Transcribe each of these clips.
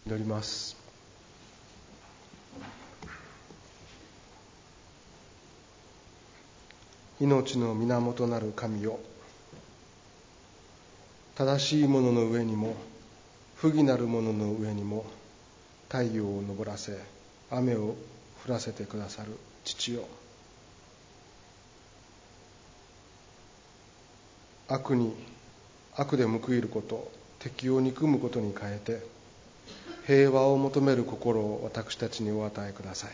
祈ります。命の源なる神よ、正しいものの上にも不義なるものの上にも太陽を昇らせ雨を降らせてくださる父よ、悪に悪で報いること、敵を憎むことに変えて平和を求める心を私たちにお与えください。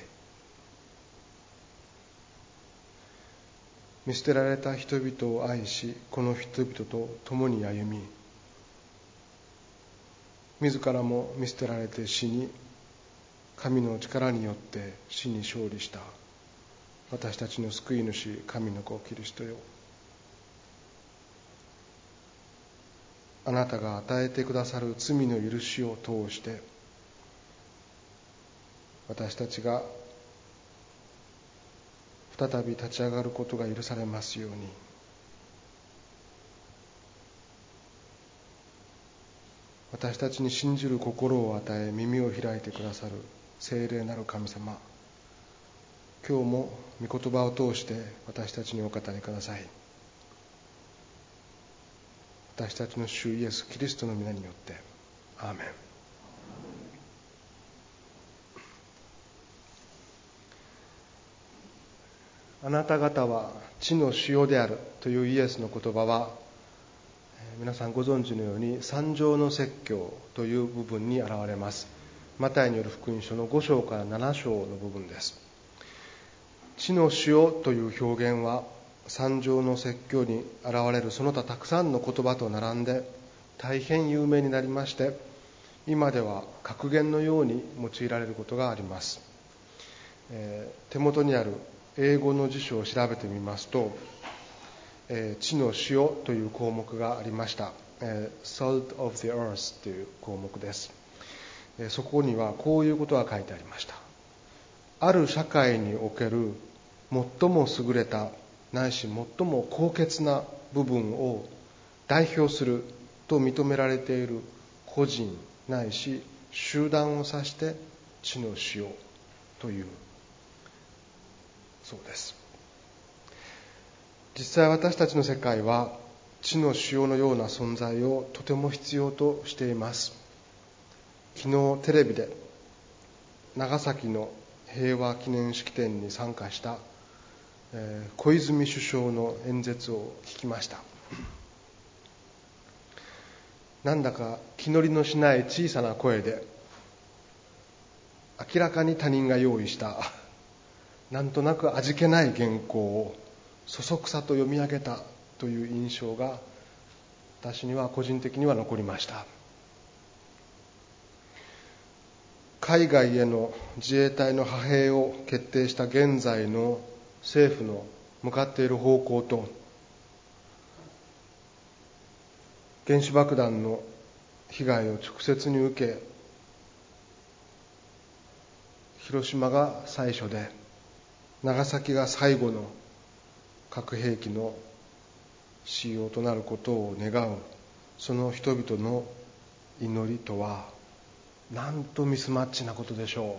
見捨てられた人々を愛し、この人々と共に歩み、自らも見捨てられて死に、神の力によって死に勝利した私たちの救い主、神の子キリストよ、あなたが与えてくださる罪の許しを通して私たちが再び立ち上がることが許されますように、私たちに信じる心を与え耳を開いてくださる聖霊なる神様、今日も御言葉を通して私たちにお語りください。私たちの主イエス・キリストの皆によってアーメン。あなた方は地の塩であるというイエスの言葉は、皆さんご存知のように三条の説教という部分に現れます。マタイによる福音書の5章から7章の部分です。地の塩という表現は三条の説教に現れるその他たくさんの言葉と並んで大変有名になりまして、今では格言のように用いられることがあります。手元にある英語の辞書を調べてみますと、地の塩という項目がありました。Salt of the earth という項目です。そこにはこういうことが書いてありました。ある社会における最も優れたないし最も高潔な部分を代表すると認められている個人ないし集団を指して地の塩というそうです。実際私たちの世界は地の塩のような存在をとても必要としています。昨日テレビで長崎の平和記念式典に参加した小泉首相の演説を聞きました。なんだか気乗りのしない小さな声で、明らかに他人が用意したなんとなく味気ない原稿をそそくさと読み上げたという印象が私には個人的には残りました。海外への自衛隊の派兵を決定した現在の政府の向かっている方向と、原子爆弾の被害を直接に受け、広島が最初で長崎が最後の核兵器の使用となることを願うその人々の祈りとはなんとミスマッチなことでしょ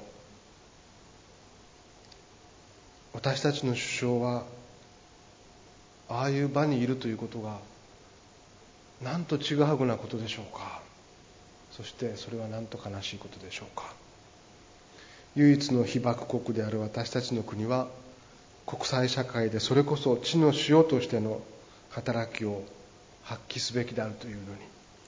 う。私たちの首相はああいう場にいるということがなんとちぐはぐなことでしょうか。そしてそれはなんと悲しいことでしょうか。唯一の被爆国である私たちの国は国際社会でそれこそ地の塩としての働きを発揮すべきであるというのに、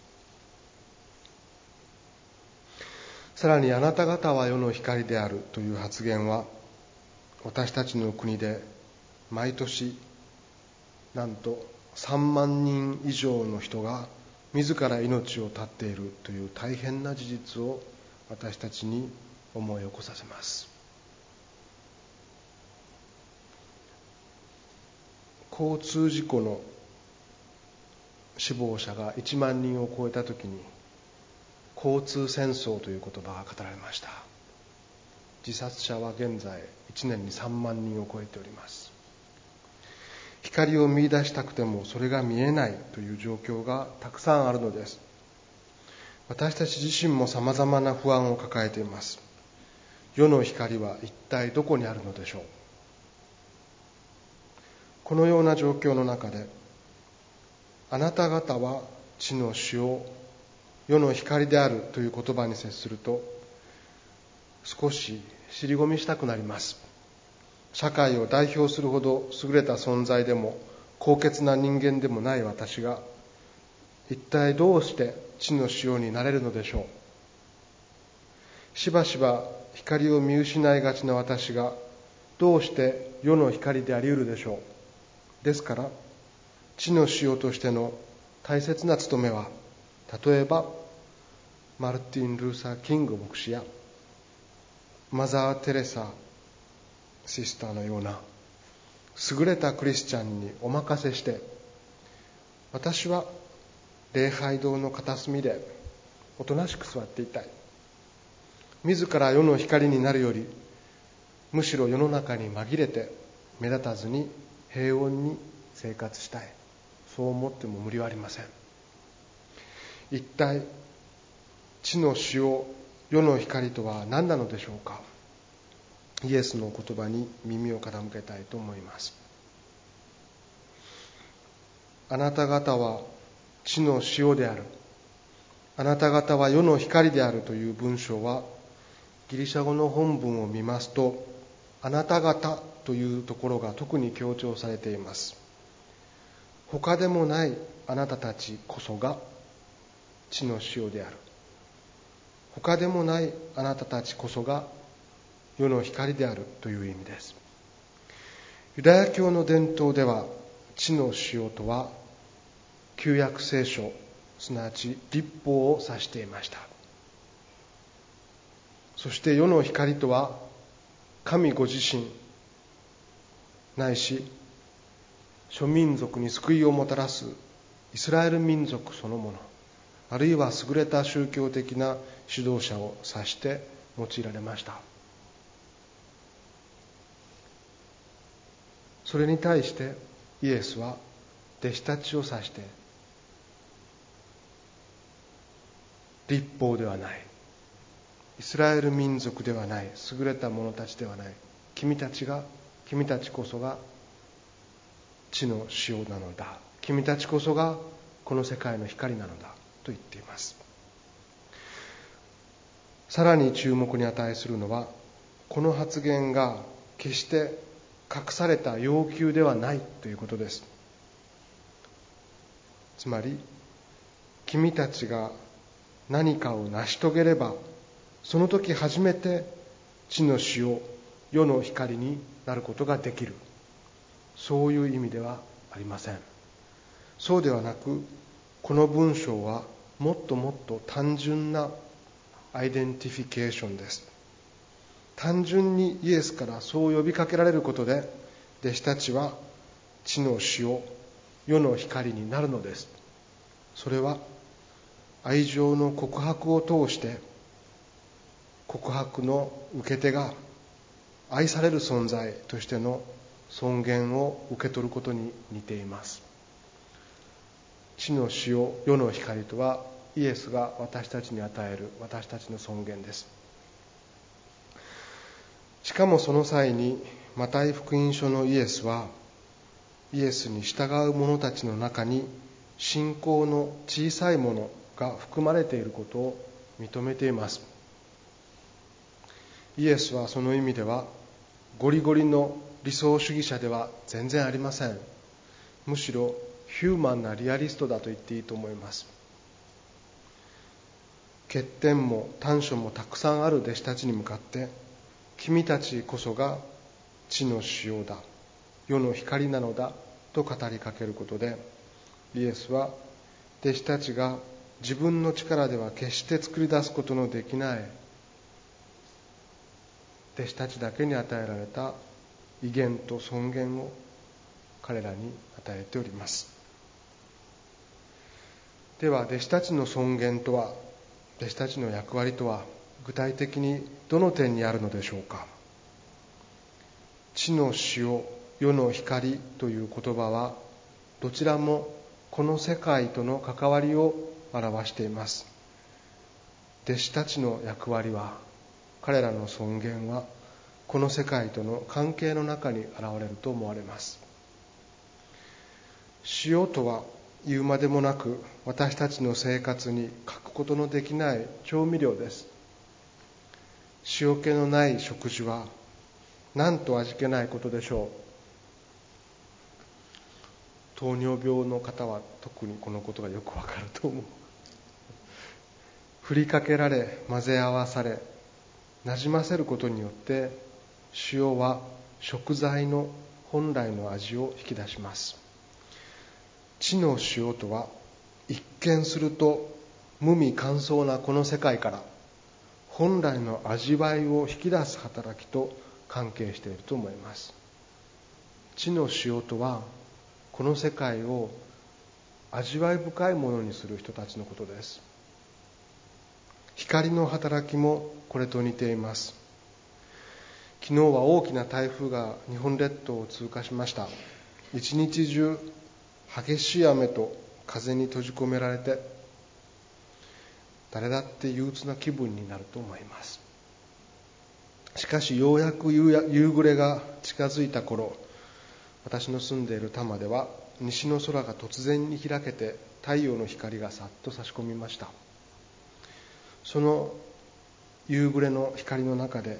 さらにあなた方は世の光であるという発言は、私たちの国で毎年なんと3万人以上の人が自ら命を絶っているという大変な事実を私たちに思い起こさせます。交通事故の死亡者が1万人を超えたときに、交通戦争という言葉が語られました。自殺者は現在1年に3万人を超えております。光を見出したくてもそれが見えないという状況がたくさんあるのです。 私たち自身もさまざまな不安を抱えています。世の光は一体どこにあるのでしょう。このような状況の中で、あなた方は地の塩、世の光であるという言葉に接すると、少し尻込みしたくなります。社会を代表するほど優れた存在でも高潔な人間でもない私が、一体どうして地の塩になれるのでしょう。しばしば光を見失いがちな私が、どうして世の光であり得るでしょう。ですから、地の塩としての大切な務めは、例えばマルティン・ルーサー・キング牧師やマザー・テレサシスターのような優れたクリスチャンにお任せして、私は礼拝堂の片隅でおとなしく座っていたい。自ら世の光になるより、むしろ世の中に紛れて目立たずに平穏に生活したい。そう思っても無理はありません。一体地の塩、世の光とは何なのでしょうか。イエスの言葉に耳を傾けたいと思います。あなた方は地の塩である。あなた方は世の光であるという文章は、ギリシャ語の本文を見ますと、あなた方というところが特に強調されています。他でもないあなたたちこそが地の塩である。他でもないあなたたちこそが世の光であるという意味です。ユダヤ教の伝統では、地の塩とは旧約聖書、すなわち律法を指していました。そして世の光とは、神ご自身ないし諸民族に救いをもたらすイスラエル民族そのもの、あるいは優れた宗教的な指導者を指して用いられました。それに対してイエスは弟子たちを指して、律法ではない、イスラエル民族ではない、優れた者たちではない、君たちこそが地の塩なのだ、君たちこそがこの世界の光なのだと言っています。さらに注目に値するのは、この発言が決して隠された要求ではないということです。つまり、君たちが何かを成し遂げれば、その時初めて地の塩、世の光になることができる、そういう意味ではありません。そうではなく、この文章はもっともっと単純なアイデンティフィケーションです。単純にイエスからそう呼びかけられることで、弟子たちは地の塩、世の光になるのです。それは愛情の告白を通して、告白の受け手が愛される存在としての尊厳を受け取ることに似ています。地の塩、世の光とは、イエスが私たちに与える私たちの尊厳です。しかもその際に、マタイ福音書のイエスは、イエスに従う者たちの中に信仰の小さいものが含まれていることを認めています。イエスはその意味ではゴリゴリの理想主義者では全然ありません。むしろヒューマンなリアリストだと言っていいと思います。欠点も短所もたくさんある弟子たちに向かって、君たちこそが地の塩だ、世の光なのだと語りかけることで、イエスは弟子たちが自分の力では決して作り出すことのできない弟子たちだけに与えられた威厳と尊厳を彼らに与えております。では、弟子たちの尊厳とは、弟子たちの役割とは、具体的にどの点にあるのでしょうか。地の塩、世の光という言葉は、どちらもこの世界との関わりを表しています。 弟子たちの役割は、彼らの尊厳はこの世界との関係の中に現れると思われます。塩とは言うまでもなく、私たちの生活に欠くことのできない調味料です。塩気のない食事はなんと味気ないことでしょう。糖尿病の方は特にこのことがよくわかると思う。振りかけられ、混ぜ合わされ、なじませることによって、塩は食材の本来の味を引き出します。地の塩とは、一見すると無味乾燥なこの世界から本来の味わいを引き出す働きと関係していると思います。地の塩とは、この世界を味わい深いものにする人たちのことです。光の働きもこれと似ています。昨日は大きな台風が日本列島を通過しました。一日中激しい雨と風に閉じ込められて、誰だって憂鬱な気分になると思います。しかしようやく夕暮れが近づいた頃、私の住んでいる多摩では西の空が突然に開けて、太陽の光がさっと差し込みました。その夕暮れの光の中で、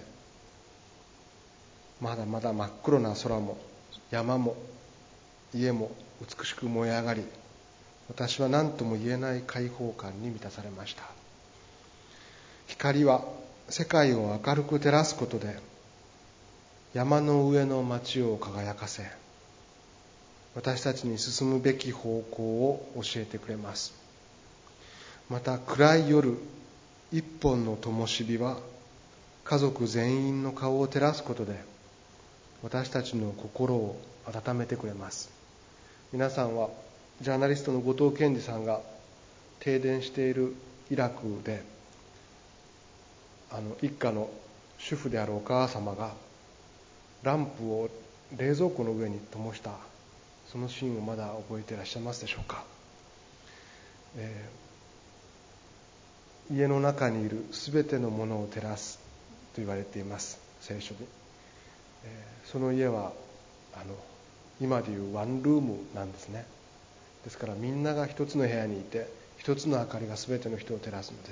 まだまだ真っ黒な空も山も家も美しく燃え上がり、私は何とも言えない解放感に満たされました。光は世界を明るく照らすことで、山の上の町を輝かせ、私たちに進むべき方向を教えてくれます。また暗い夜、一本の灯火は家族全員の顔を照らすことで、私たちの心を温めてくれます。皆さんはジャーナリストの後藤健二さんが停電しているイラクで、一家の主婦であるお母様がランプを冷蔵庫の上に灯した、そのシーンをまだ覚えていらっしゃいますでしょうか。家の中にいるすべてのものを照らすと言われています、聖書に。その家は今でいうワンルームなんですね。ですからみんなが一つの部屋にいて、一つの明かりがすべての人を照らすのです。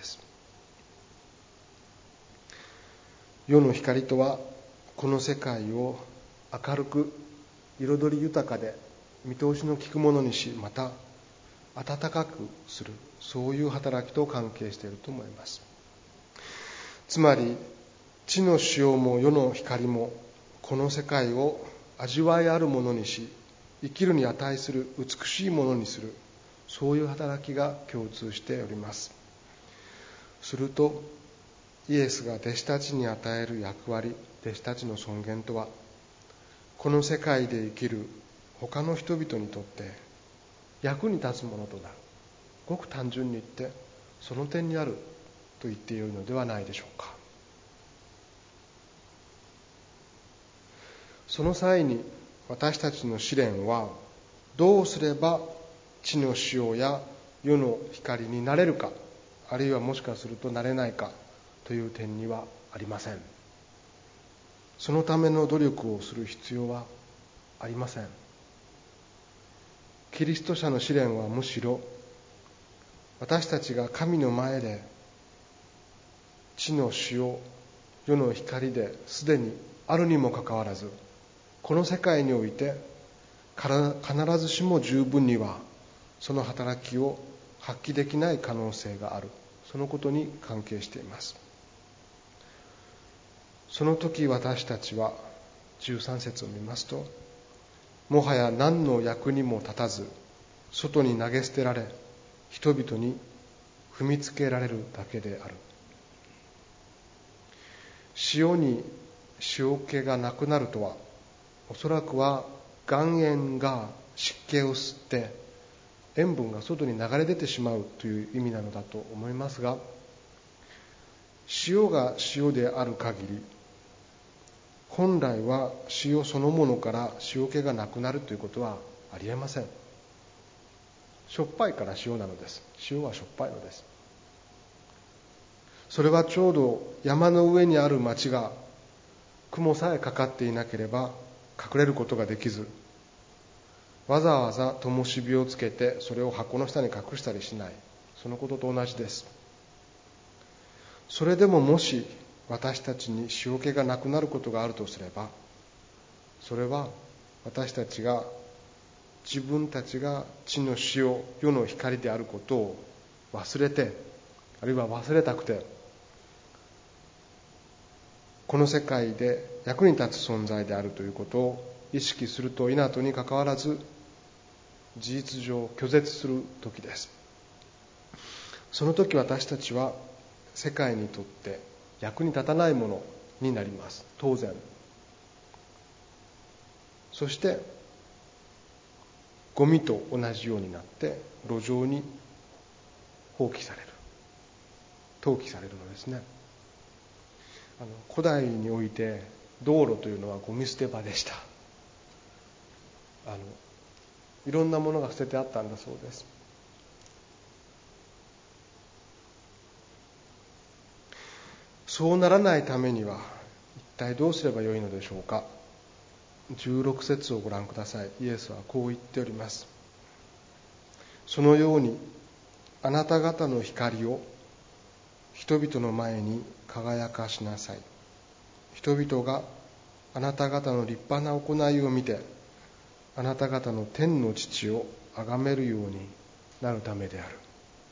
世の光とは、この世界を明るく彩り豊かで見通しの利くものにし、また暖かくする、そういう働きと関係していると思います。つまり地の塩も世の光も、この世界を味わいあるものにし、生きるに値する美しいものにする、そういう働きが共通しております。するとイエスが弟子たちに与える役割、弟子たちの尊厳とは、この世界で生きる他の人々にとって役に立つものとなる。ごく単純に言ってその点にあると言っているのではないでしょうか。その際に私たちの試練は、どうすれば地の塩や世の光になれるか、あるいはもしかするとなれないかという点にはありません。そのための努力をする必要はありません。キリスト者の試練はむしろ、私たちが神の前で地の塩、世の光ですでにあるにもかかわらず、この世界において必ずしも十分にはその働きを発揮できない可能性がある、そのことに関係しています。その時私たちは13節を見ますと、もはや何の役にも立たず外に投げ捨てられ、人々に踏みつけられるだけである。塩に塩気がなくなるとは、おそらくは岩塩が湿気を吸って塩分が外に流れ出てしまうという意味なのだと思いますが、塩が塩である限り、本来は塩そのものから塩気がなくなるということはありえません。しょっぱいから塩なのです。塩はしょっぱいのです。 それはちょうど山の上にある町が雲さえかかっていなければ隠れることができず、わざわざ灯火をつけてそれを箱の下に隠したりしない、そのことと同じです。それでももし私たちに塩気がなくなることがあるとすれば、それは私たちが自分たちが地の塩、世の光であることを忘れて、あるいは忘れたくて、この世界で役に立つ存在であるということを意識すると否とにかかわらず、事実上拒絶する時です。その時私たちは世界にとって役に立たないものになります。当然。そしてゴミと同じようになって路上に放棄される、投棄されるのですね。古代において道路というのはゴミ捨て場でした。いろんなものが捨ててあったんだそうです。そうならないためには一体どうすればよいのでしょうか。16節をご覧ください。イエスはこう言っております。そのようにあなた方の光を人々の前に輝かしなさい。人々があなた方の立派な行いを見て、あなた方の天の父を崇めるようになるためである。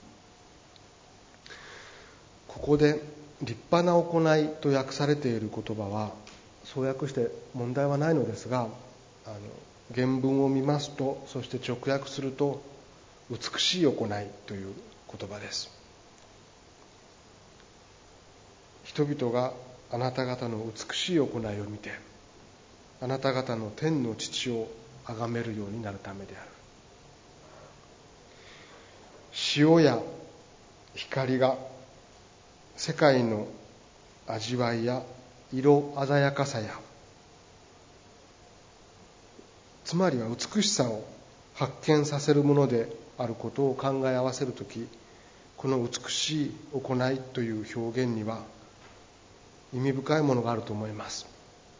ここで立派な行いと訳されている言葉は、そう訳して問題はないのですが、原文を見ますと、そして直訳すると美しい行いという言葉です。人々があなた方の美しい行いを見て、あなた方の天の父を崇めるようになるためである。塩や光が世界の味わいや色鮮やかさや、つまりは美しさを発見させるものであることを考え合わせるとき、この美しい行いという表現には意味深いものがあると思います。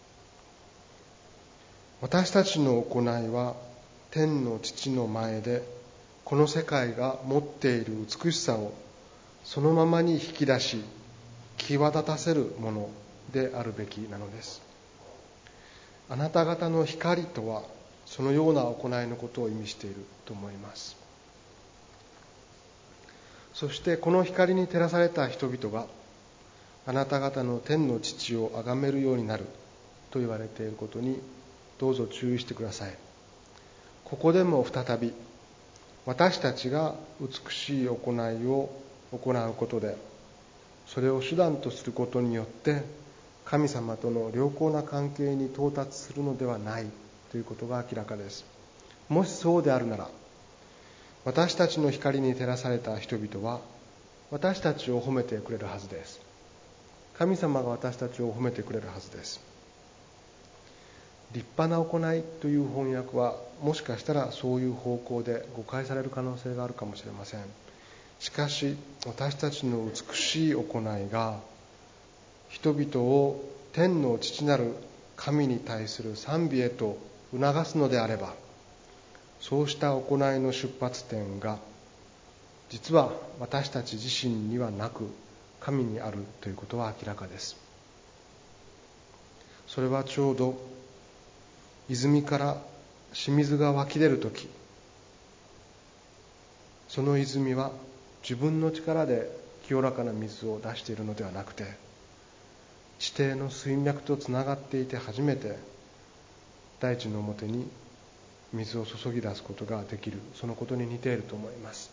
私たちの行いは天の父の前でこの世界が持っている美しさをそのままに引き出し際立たせるものであるべきなのです。あなた方の光とはそのような行いのことを意味していると思います。そしてこの光に照らされた人々があなた方の天の父を崇めるようになると言われていることにどうぞ注意してください。ここでも再び私たちが美しい行いを行うことで、それを手段とすることによって神様との良好な関係に到達するのではないということが明らかです。もしそうであるなら、私たちの光に照らされた人々は私たちを褒めてくれるはずです。神様が私たちを褒めてくれるはずです。立派な行いという翻訳はもしかしたらそういう方向で誤解される可能性があるかもしれません。しかし私たちの美しい行いが人々を天の父なる神に対する賛美へと促すのであれば、そうした行いの出発点が実は私たち自身にはなく神にあるということは明らかです。それはちょうど泉から清水が湧き出るとき、その泉は自分の力で清らかな水を出しているのではなくて、地底の水脈とつながっていて初めて大地の表に水を注ぎ出すことができる、そのことに似ていると思います。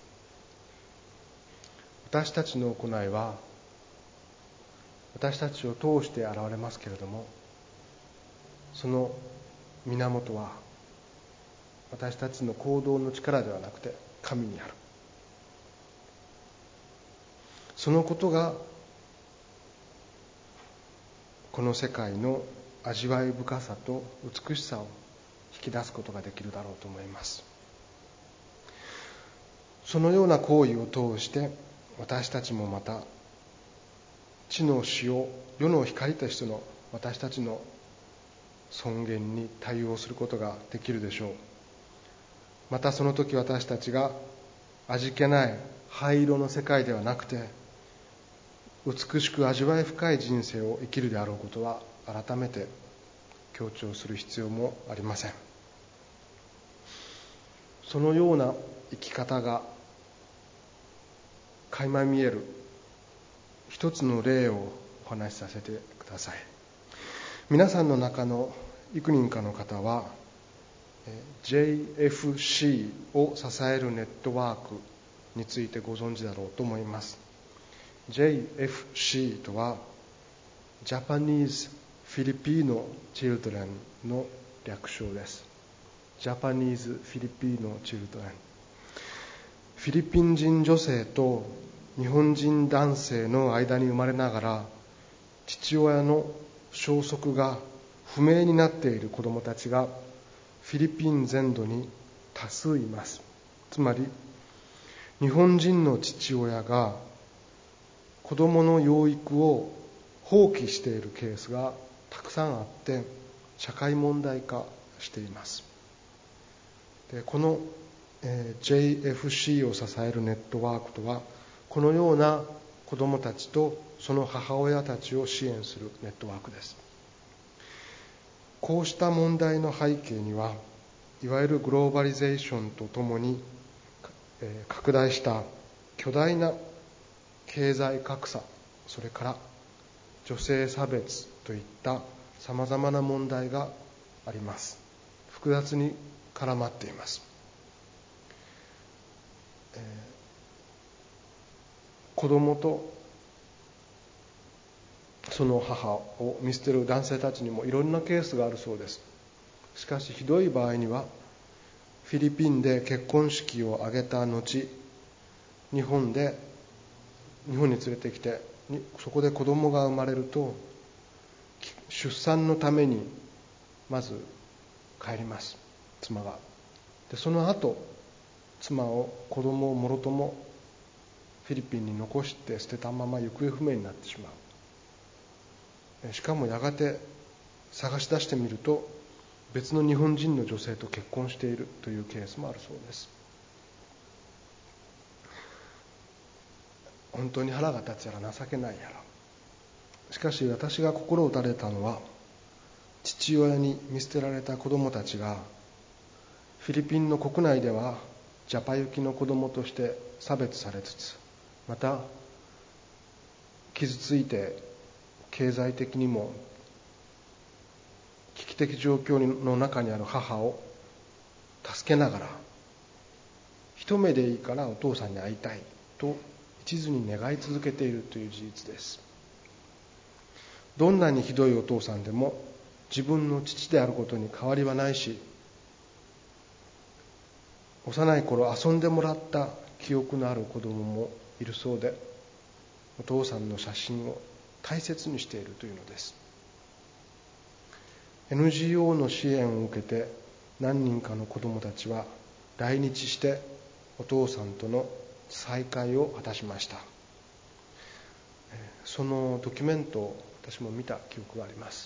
私たちの行いは私たちを通して現れますけれども、その源は私たちの行動の力ではなくて神にある。そのことがこの世界の味わい深さと美しさを引き出すことができるだろうと思います。そのような行為を通して私たちもまた地の塩、世の光としての私たちの尊厳に対応することができるでしょう。またその時私たちが味気ない灰色の世界ではなくて、美しく味わい深い人生を生きるであろうことは改めて強調する必要もありません。そのような生き方が垣間見える一つの例をお話しさせてください。皆さんの中の幾人かの方は JFC を支えるネットワークについてご存知だろうと思います。 JFC とは Japanese Filipino Children の略称です。 Japanese Filipino Children、 フィリピン人女性と日本人男性の間に生まれながら父親の消息が不明になっている子どもたちがフィリピン全土に多数います。つまり日本人の父親が子どもの養育を放棄しているケースがたくさんあって社会問題化しています。でこの、JFC を支えるネットワークとはこのような子どもたちとその母親たちを支援するネットワークです。こうした問題の背景にはいわゆるグローバリゼーションとともに拡大した巨大な経済格差、それから女性差別といったさまざまな問題があります。複雑に絡まっています。子供とその母を見捨てる男性たちにもいろんなケースがあるそうです。しかしひどい場合にはフィリピンで結婚式を挙げた後、日本に連れてきてそこで子供が生まれると出産のためにまず帰ります、妻が。でその後妻を子供をもろともフィリピンに残して捨てたまま行方不明になってしまう。しかもやがて探し出してみると別の日本人の女性と結婚しているというケースもあるそうです。本当に腹が立つやら情けないやら。しかし私が心打たれたのは父親に見捨てられた子供たちがフィリピンの国内ではジャパ行きの子供として差別されつつ、また傷ついて経済的にも危機的状況の中にある母を助けながら一目でいいからお父さんに会いたいと一途に願い続けているという事実です。どんなにひどいお父さんでも自分の父であることに変わりはないし、幼い頃遊んでもらった記憶のある子供もいるそうで、お父さんの写真を大切にしているというのです。 NGO の支援を受けて何人かの子供たちは来日してお父さんとの再会を果たしました。そのドキュメントを私も見た記憶があります。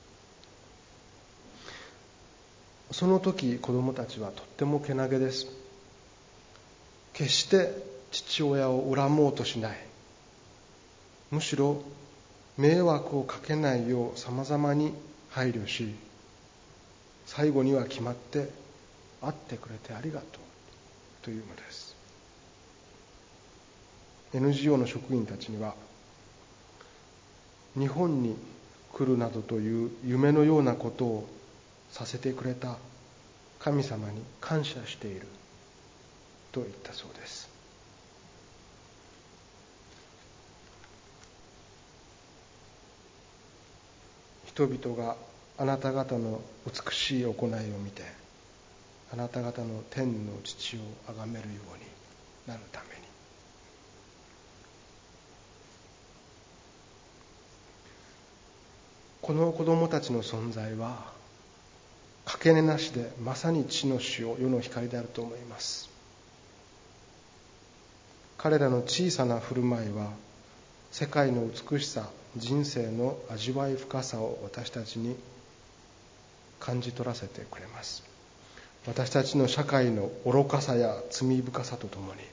その時子供たちはとってもけなげです。決して父親を恨もうとしない、むしろ迷惑をかけないよう様々に配慮し、最後には決まって会ってくれてありがとうというのです。 NGO の職員たちには日本に来るなどという夢のようなことをさせてくれた神様に感謝していると言ったそうです。人々があなた方の美しい行いを見てあなた方の天の父を崇めるようになるために。この子供たちの存在はかけねなしでまさに地の塩、世の光であると思います。彼らの小さな振る舞いは世界の美しさ、人生の味わい深さを私たちに感じ取らせてくれます。私たちの社会の愚かさや罪深さとともに、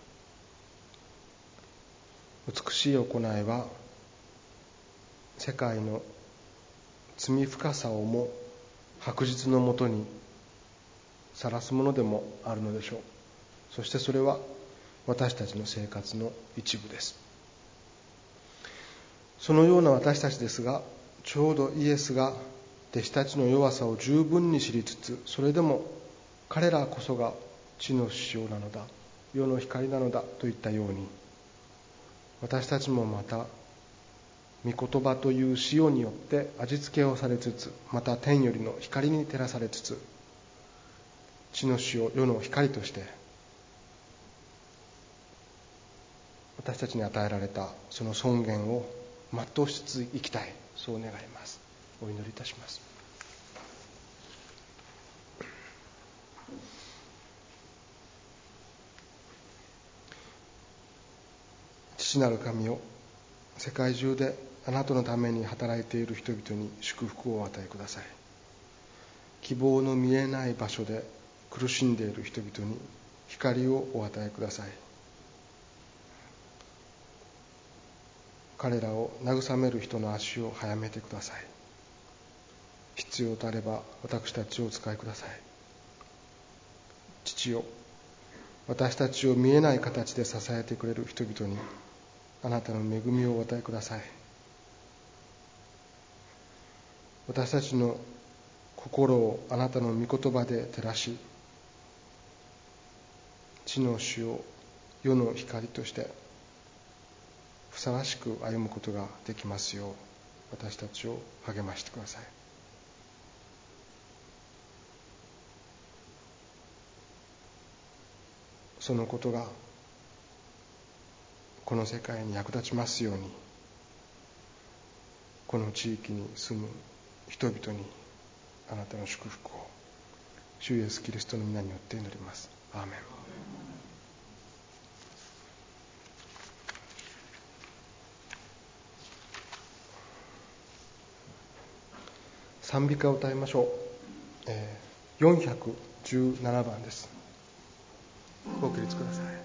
美しい行いは世界の罪深さをも白日のもとにさらすものでもあるのでしょう。そしてそれは私たちの生活の一部です。そのような私たちですが、ちょうどイエスが弟子たちの弱さを十分に知りつつ、それでも彼らこそが地の塩なのだ、世の光なのだといったように、私たちもまた御言葉という塩によって味付けをされつつ、また天よりの光に照らされつつ、地の塩、世の光として私たちに与えられたその尊厳を全うしつつ生きたい、そう願います。お祈りいたします。父なる神よ、世界中であなたのために働いている人々に祝福をお与えください。希望の見えない場所で苦しんでいる人々に光をお与えください。彼らを慰める人の足を早めてください。必要とあれば私たちをお使いください。父よ、私たちを見えない形で支えてくれる人々にあなたの恵みをお与えください。私たちの心をあなたの御言葉で照らし、地の塩、世の光としてふさわしく歩むことができますよう、私たちを励ましてください。そのことがこの世界に役立ちますように、この地域に住む人々にあなたの祝福を、主イエスキリストの皆によって祈ります。アーメン。賛美歌を歌いましょう。417番です。ご起立ください。